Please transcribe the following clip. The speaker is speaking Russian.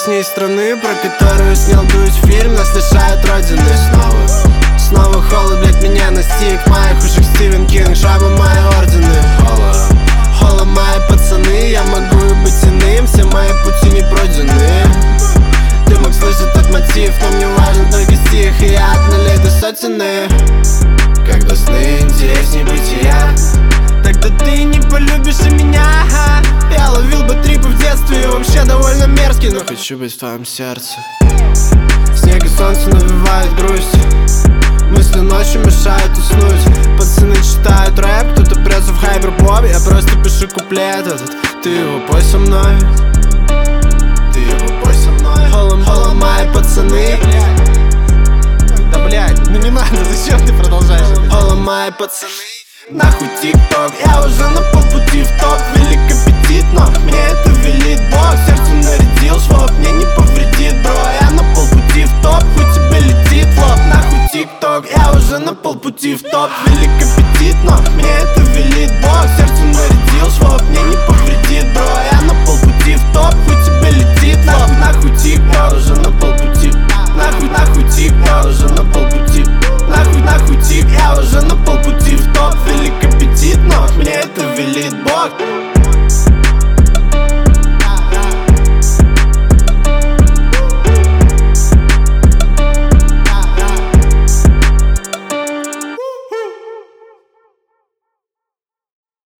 песней страны, про которую снял дуть фильм. Нас лишают родины снова холод, блядь, меня настиг. Моих ушек Стивен Кинг, шаба мои ордены. Холо мои пацаны, я могу и быть иным. Все мои пути не пройдены. Ты мог слышать этот мотив, но мне важен только стих. И я от нулей до сотенны. Когда сны интересней бытия, тогда ты не полюбишь и меня. Я ловил бы трипы в детстве и вообще довольно мерзкий, но хочу быть в твоем сердце. Снег и солнце навевают грусть, мысли ночью мешают уснуть. Пацаны читают рэп, кто-то прется в хайперпоп. Я просто пишу куплет этот, ты его пой со мной. Ты его пой со мной. Холо мои пацаны. Да блядь, ну не надо, зачем ты продолжаешь? Холо мои пацаны. Нахуй тик-ток, я уже на полпути в топ. Велик аппетит, но мне это велит Бог. Сердце нарядил швоб.